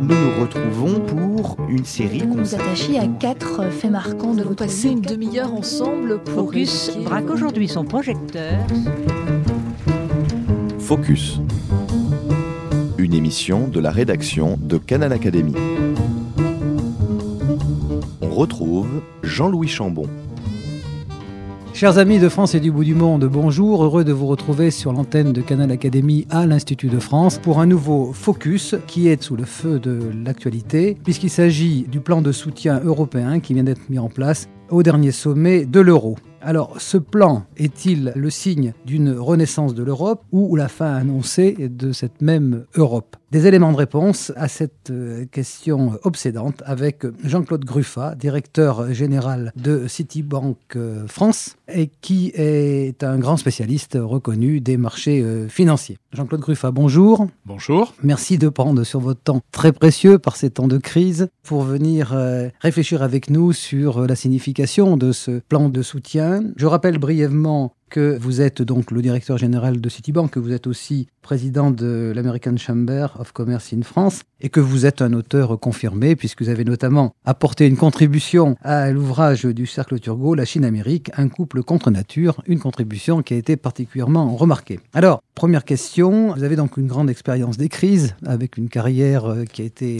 Nous nous retrouvons pour une série Vous nous consacrée attachez à 4 faits marquants de Nous votre passer vie. une demi-heure ensemble pour Focus évoquer- braque aujourd'hui son projecteur. Focus. Une émission de la rédaction de Canal Academy. On retrouve Jean-Louis Chambon. Chers amis de France et du bout du monde, bonjour, heureux de vous retrouver sur l'antenne de Canal Academy à l'Institut de France pour un nouveau Focus qui est sous le feu de l'actualité puisqu'il s'agit du plan de soutien européen qui vient d'être mis en place au dernier sommet de l'euro. Alors, ce plan est-il le signe d'une renaissance de l'Europe ou la fin annoncée de cette même Europe ? Des éléments de réponse à cette question obsédante avec Jean-Claude Gruffat, directeur général de Citibank France et qui est un grand spécialiste reconnu des marchés financiers. Jean-Claude Gruffat, bonjour. Bonjour. Merci de prendre sur votre temps très précieux par ces temps de crise pour venir réfléchir avec nous sur la signification de ce plan de soutien. Je rappelle brièvement que vous êtes donc le directeur général de Citibank, que vous êtes aussi président de l'American Chamber of Commerce in France et que vous êtes un auteur confirmé puisque vous avez notamment apporté une contribution à l'ouvrage du Cercle Turgot, La Chine-Amérique, un couple contre nature, une contribution qui a été particulièrement remarquée. Alors, première question, vous avez donc une grande expérience des crises avec une carrière qui a été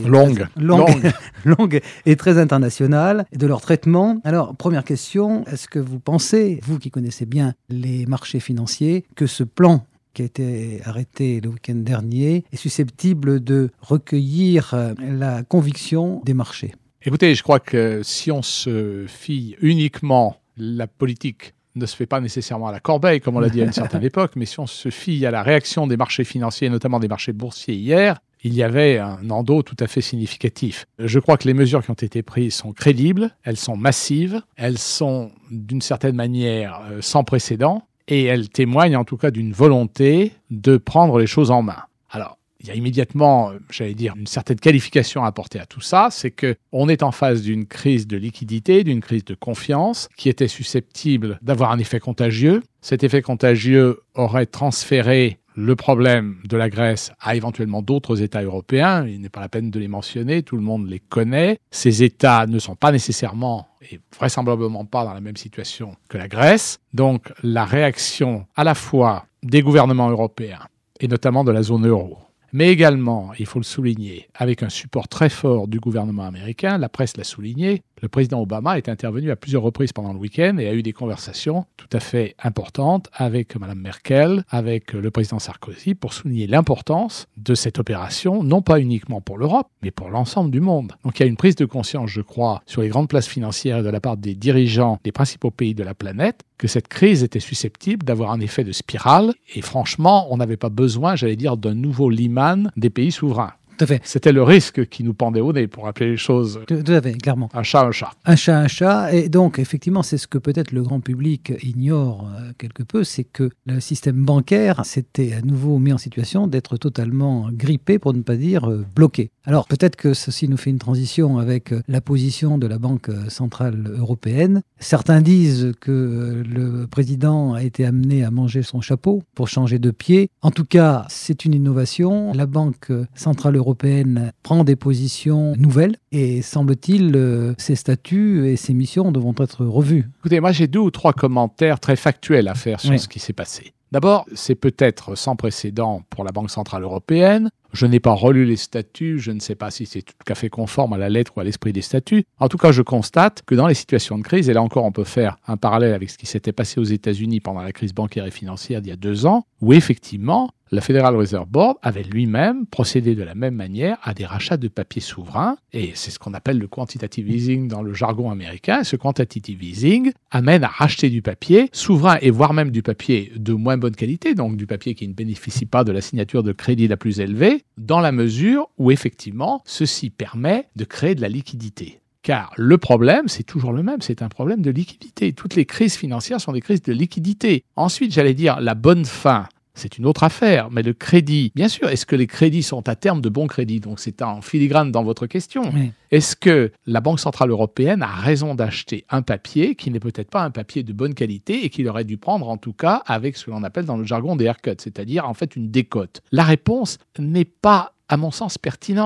longue et très internationale et de leur traitement. Alors, première question, est-ce que vous pensez, vous qui connaissez bien les marchés financiers, que ce plan qui a été arrêté le week-end dernier est susceptible de recueillir la conviction des marchés ? Écoutez, je crois que si on se fie uniquement, la politique ne se fait pas nécessairement à la corbeille, comme on l'a dit à une certaine époque, mais si on se fie à la réaction des marchés financiers, notamment des marchés boursiers hier, il y avait un endos tout à fait significatif. Je crois que les mesures qui ont été prises sont crédibles, elles sont massives, elles sont d'une certaine manière sans précédent, et elles témoignent en tout cas d'une volonté de prendre les choses en main. Alors, il y a immédiatement, une certaine qualification à apporter à tout ça, c'est qu'on est en face d'une crise de liquidité, d'une crise de confiance qui était susceptible d'avoir un effet contagieux. Cet effet contagieux aurait transféré le problème de la Grèce à éventuellement d'autres États européens. Il n'est pas la peine de les mentionner, tout le monde les connaît. Ces États ne sont pas nécessairement et vraisemblablement pas dans la même situation que la Grèce. Donc la réaction à la fois des gouvernements européens et notamment de la zone euro, mais également, il faut le souligner, avec un support très fort du gouvernement américain, la presse l'a souligné, le président Obama est intervenu à plusieurs reprises pendant le week-end et a eu des conversations tout à fait importantes avec Mme Merkel, avec le président Sarkozy, pour souligner l'importance de cette opération, non pas uniquement pour l'Europe, mais pour l'ensemble du monde. Donc il y a une prise de conscience, je crois, sur les grandes places financières de la part des dirigeants des principaux pays de la planète, que cette crise était susceptible d'avoir un effet de spirale. Et franchement, on n'avait pas besoin, d'un nouveau Lehman des pays souverains. Tout à fait. C'était le risque qui nous pendait au nez, pour appeler les choses. Tout à fait, clairement. Un chat, un chat. Un chat, un chat. Et donc, effectivement, c'est ce que peut-être le grand public ignore quelque peu, c'est que le système bancaire s'était à nouveau mis en situation d'être totalement grippé, pour ne pas dire bloqué. Alors, peut-être que ceci nous fait une transition avec la position de la Banque centrale européenne. Certains disent que le président a été amené à manger son chapeau pour changer de pied. En tout cas, c'est une innovation. La Banque centrale européenne prend des positions nouvelles et semble-t-il, ses statuts et ses missions devront être revus. Écoutez, moi j'ai 2 ou 3 commentaires très factuels à faire sur ce qui s'est passé. D'abord, c'est peut-être sans précédent pour la Banque centrale européenne. Je n'ai pas relu les statuts, je ne sais pas si c'est tout à fait conforme à la lettre ou à l'esprit des statuts. En tout cas, je constate que dans les situations de crise, et là encore on peut faire un parallèle avec ce qui s'était passé aux États-Unis pendant la crise bancaire et financière d'il y a 2 ans, où effectivement, la Federal Reserve Board avait lui-même procédé de la même manière à des rachats de papier souverain, et c'est ce qu'on appelle le quantitative easing dans le jargon américain. Ce quantitative easing amène à racheter du papier souverain et voire même du papier de moins bonne qualité, donc du papier qui ne bénéficie pas de la signature de crédit la plus élevée, dans la mesure où effectivement ceci permet de créer de la liquidité. Car le problème, c'est toujours le même, c'est un problème de liquidité. Toutes les crises financières sont des crises de liquidité. Ensuite, la bonne fin, c'est une autre affaire, mais le crédit, bien sûr, est-ce que les crédits sont à terme de bons crédits ? Donc c'est en filigrane dans votre question. Oui. Est-ce que la Banque centrale européenne a raison d'acheter un papier qui n'est peut-être pas un papier de bonne qualité et qu'il aurait dû prendre en tout cas avec ce que l'on appelle dans le jargon des haircuts, c'est-à-dire en fait une décote ? La réponse n'est pas, à mon sens, pertinente.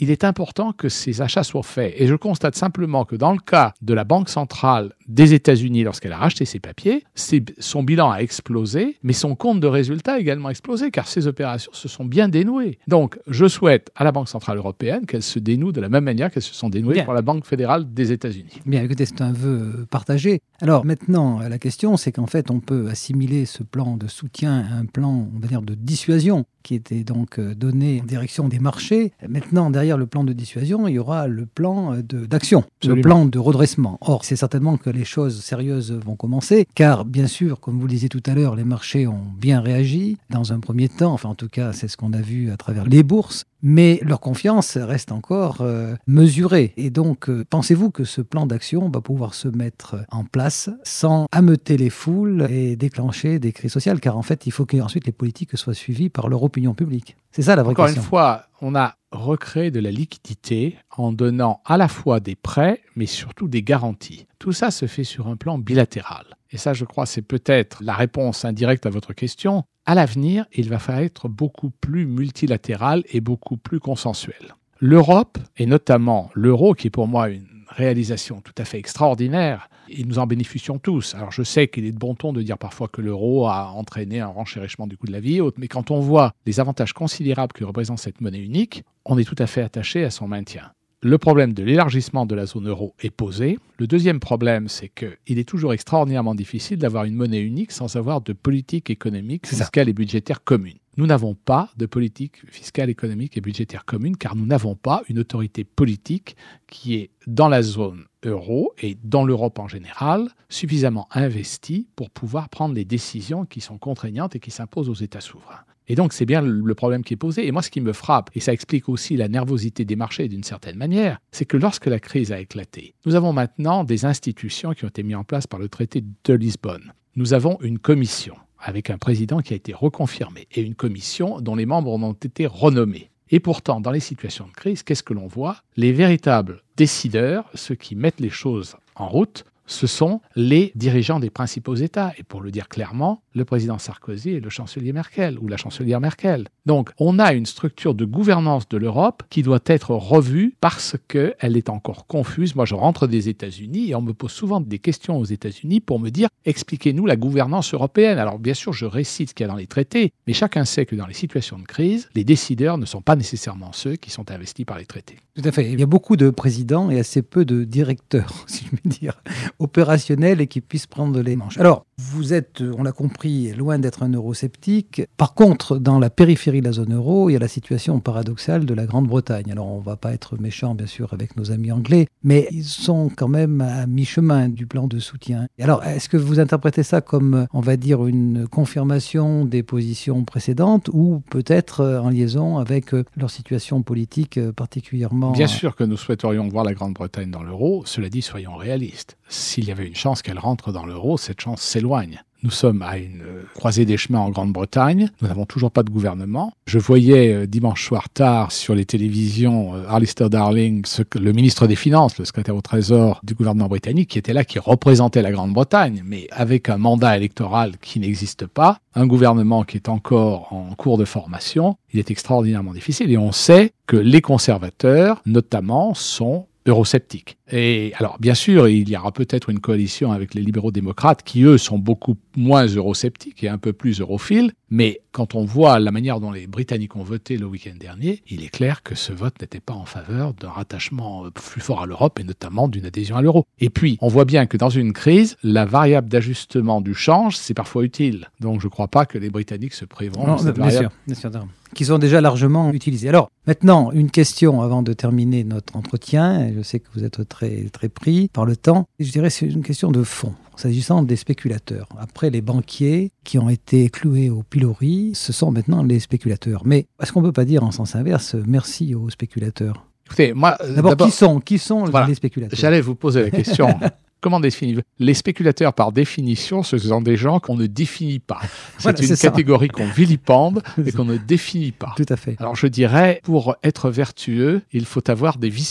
il est important que ces achats soient faits. Et je constate simplement que dans le cas de la Banque centrale des États-Unis, lorsqu'elle a racheté ses papiers, son bilan a explosé, mais son compte de résultat a également explosé, car ces opérations se sont bien dénouées. Donc, je souhaite à la Banque centrale européenne qu'elle se dénoue de la même manière qu'elles se sont dénouées pour la Banque fédérale des États-Unis. Bien, écoutez, c'est un vœu partagé. Alors maintenant, la question, c'est qu'en fait, on peut assimiler ce plan de soutien à un plan, on va dire, de dissuasion qui était donc donné en direction des marchés. Maintenant, derrière le plan de dissuasion, il y aura le plan d'action, le plan de redressement. Or, c'est certainement que les choses sérieuses vont commencer, car bien sûr, comme vous le disiez tout à l'heure, les marchés ont bien réagi dans un premier temps, enfin en tout cas, c'est ce qu'on a vu à travers les bourses, mais leur confiance reste encore mesurée. Et donc, pensez-vous que ce plan d'action va pouvoir se mettre en place sans ameuter les foules et déclencher des crises sociales? Car en fait, il faut qu'ensuite les politiques soient suivies par leur opinion publique. C'est ça la vraie question. Encore une fois, on a recréé de la liquidité en donnant à la fois des prêts, mais surtout des garanties. Tout ça se fait sur un plan bilatéral. Et ça, je crois, c'est peut-être la réponse indirecte à votre question. À l'avenir, il va falloir être beaucoup plus multilatéral et beaucoup plus consensuel. L'Europe, et notamment l'euro, qui est pour moi une réalisation tout à fait extraordinaire, et nous en bénéficions tous. Alors je sais qu'il est de bon ton de dire parfois que l'euro a entraîné un renchérissement du coût de la vie, mais quand on voit les avantages considérables que représente cette monnaie unique, on est tout à fait attaché à son maintien. Le problème de l'élargissement de la zone euro est posé. Le deuxième problème, c'est qu'il est toujours extraordinairement difficile d'avoir une monnaie unique sans avoir de politique économique, fiscale et budgétaire commune. Nous n'avons pas de politique fiscale, économique et budgétaire commune car nous n'avons pas une autorité politique qui est dans la zone euro et dans l'Europe en général suffisamment investie pour pouvoir prendre les décisions qui sont contraignantes et qui s'imposent aux États souverains. Et donc, c'est bien le problème qui est posé. Et moi, ce qui me frappe, et ça explique aussi la nervosité des marchés d'une certaine manière, c'est que lorsque la crise a éclaté, nous avons maintenant des institutions qui ont été mises en place par le traité de Lisbonne. Nous avons une commission avec un président qui a été reconfirmé et une commission dont les membres ont été renommés. Et pourtant, dans les situations de crise, qu'est-ce que l'on voit? Les véritables décideurs, ceux qui mettent les choses en route, ce sont les dirigeants des principaux États. Et pour le dire clairement, le président Sarkozy et le chancelier Merkel, ou la chancelière Merkel. Donc, on a une structure de gouvernance de l'Europe qui doit être revue parce qu'elle est encore confuse. Moi, je rentre des États-Unis et on me pose souvent des questions aux États-Unis pour me dire « Expliquez-nous la gouvernance européenne ». Alors, bien sûr, je récite ce qu'il y a dans les traités, mais chacun sait que dans les situations de crise, les décideurs ne sont pas nécessairement ceux qui sont investis par les traités. Tout à fait. Il y a beaucoup de présidents et assez peu de directeurs, si je puis dire, opérationnels et qui puissent prendre les manches. Alors, vous êtes, on l'a compris, loin d'être un eurosceptique. Par contre, dans la périphérie de la zone euro, il y a la situation paradoxale de la Grande-Bretagne. Alors, on ne va pas être méchant, bien sûr, avec nos amis anglais, mais ils sont quand même à mi-chemin du plan de soutien. Alors, est-ce que vous interprétez ça comme, on va dire, une confirmation des positions précédentes ou peut-être en liaison avec leur situation politique particulièrement... Bien sûr que nous souhaiterions voir la Grande-Bretagne dans l'euro. Cela dit, soyons réalistes. S'il y avait une chance qu'elle rentre dans l'euro, cette chance s'éloigne. Nous sommes à une croisée des chemins en Grande-Bretagne. Nous n'avons toujours pas de gouvernement. Je voyais dimanche soir tard sur les télévisions Alistair Darling, le ministre des Finances, le secrétaire au Trésor du gouvernement britannique, qui était là, qui représentait la Grande-Bretagne, mais avec un mandat électoral qui n'existe pas, un gouvernement qui est encore en cours de formation. Il est extraordinairement difficile et on sait que les conservateurs, notamment, sont eurosceptiques. Et alors, bien sûr, il y aura peut-être une coalition avec les libéraux-démocrates qui, eux, sont beaucoup moins eurosceptiques et un peu plus europhiles. Mais quand on voit la manière dont les Britanniques ont voté le week-end dernier, il est clair que ce vote n'était pas en faveur d'un rattachement plus fort à l'Europe et notamment d'une adhésion à l'euro. Et puis, on voit bien que dans une crise, la variable d'ajustement du change, c'est parfois utile. Donc, je ne crois pas que les Britanniques se priveront de cette variable. Bien sûr, qui sont déjà largement utilisés. Alors, maintenant, une question avant de terminer notre entretien. Je sais que vous êtes très pris par le temps. Et je dirais que c'est une question de fond, s'agissant des spéculateurs. Après les banquiers qui ont été cloués au pilori, ce sont maintenant les spéculateurs. Mais est-ce qu'on ne peut pas dire en sens inverse, merci aux spéculateurs? Écoutez, moi, d'abord, qui sont voilà, les spéculateurs? J'allais vous poser la question. Comment définir? Les spéculateurs, par définition, ce sont des gens qu'on ne définit pas. C'est une catégorie qu'on vilipende et qu'on ne définit pas. Tout à fait. Alors je dirais, pour être vertueux, il faut avoir des vicieux.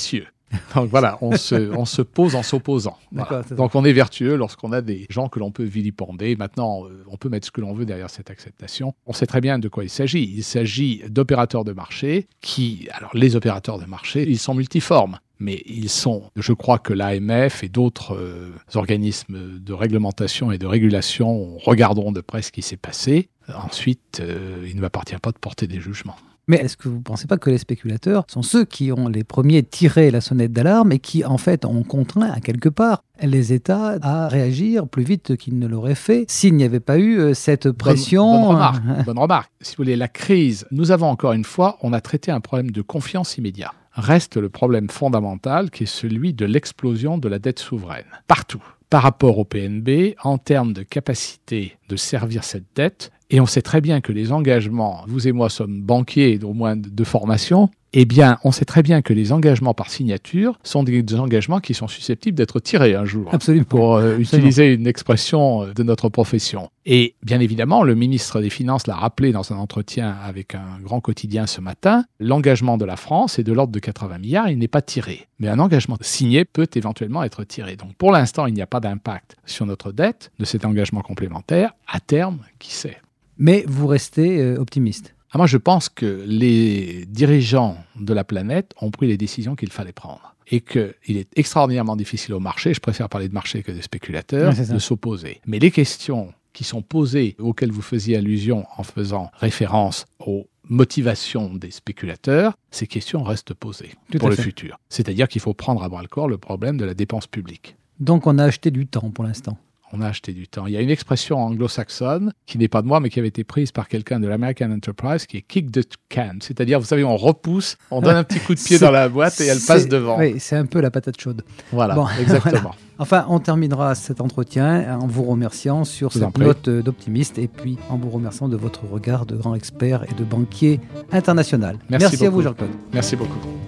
Donc voilà, on se pose en s'opposant. Voilà. Donc on est vertueux lorsqu'on a des gens que l'on peut vilipender. Maintenant, on peut mettre ce que l'on veut derrière cette acceptation. On sait très bien de quoi il s'agit. Il s'agit d'opérateurs de marché alors les opérateurs de marché, ils sont multiformes. Mais ils sont, je crois que l'AMF et d'autres organismes de réglementation et de régulation regarderont de près ce qui s'est passé. Ensuite, il ne m'appartient pas de porter des jugements. Mais est-ce que vous ne pensez pas que les spéculateurs sont ceux qui ont les premiers tiré la sonnette d'alarme et qui, en fait, ont contraint, à quelque part, les États à réagir plus vite qu'ils ne l'auraient fait s'il n'y avait pas eu cette pression? Bonne remarque. Si vous voulez, la crise, nous avons encore une fois, on a traité un problème de confiance immédiat. Reste le problème fondamental qui est celui de l'explosion de la dette souveraine. Partout. Par rapport au PNB, en termes de capacité de servir cette dette, et on sait très bien que les engagements, vous et moi sommes banquiers au moins de formation, eh bien, on sait très bien que les engagements par signature sont des engagements qui sont susceptibles d'être tirés un jour. Absolument. Pour utiliser une expression de notre profession. Et bien évidemment, le ministre des Finances l'a rappelé dans un entretien avec un grand quotidien ce matin, l'engagement de la France est de l'ordre de 80 milliards, il n'est pas tiré. Mais un engagement signé peut éventuellement être tiré. Donc pour l'instant, il n'y a pas d'impact sur notre dette de cet engagement complémentaire. À terme, qui sait? Mais vous restez optimiste? Moi, je pense que les dirigeants de la planète ont pris les décisions qu'il fallait prendre. Et qu'il est extraordinairement difficile au marché, je préfère parler de marché que de spéculateurs, de s'opposer. Mais les questions qui sont posées, auxquelles vous faisiez allusion en faisant référence aux motivations des spéculateurs, ces questions restent posées pour le futur. C'est-à-dire qu'il faut prendre à bras-le-corps le problème de la dépense publique. Donc on a acheté du temps pour l'instant. On a acheté du temps. Il y a une expression anglo-saxonne qui n'est pas de moi, mais qui avait été prise par quelqu'un de l'American Enterprise, qui est kick the can. C'est-à-dire, vous savez, on repousse, on donne un petit coup de pied dans la boîte et elle passe devant. Oui, c'est un peu la patate chaude. Voilà, exactement. Voilà. Enfin, on terminera cet entretien en vous remerciant sur cette note d'optimiste et puis en vous remerciant de votre regard de grand expert et de banquier international. Merci à vous, Jean-Claude. Merci beaucoup.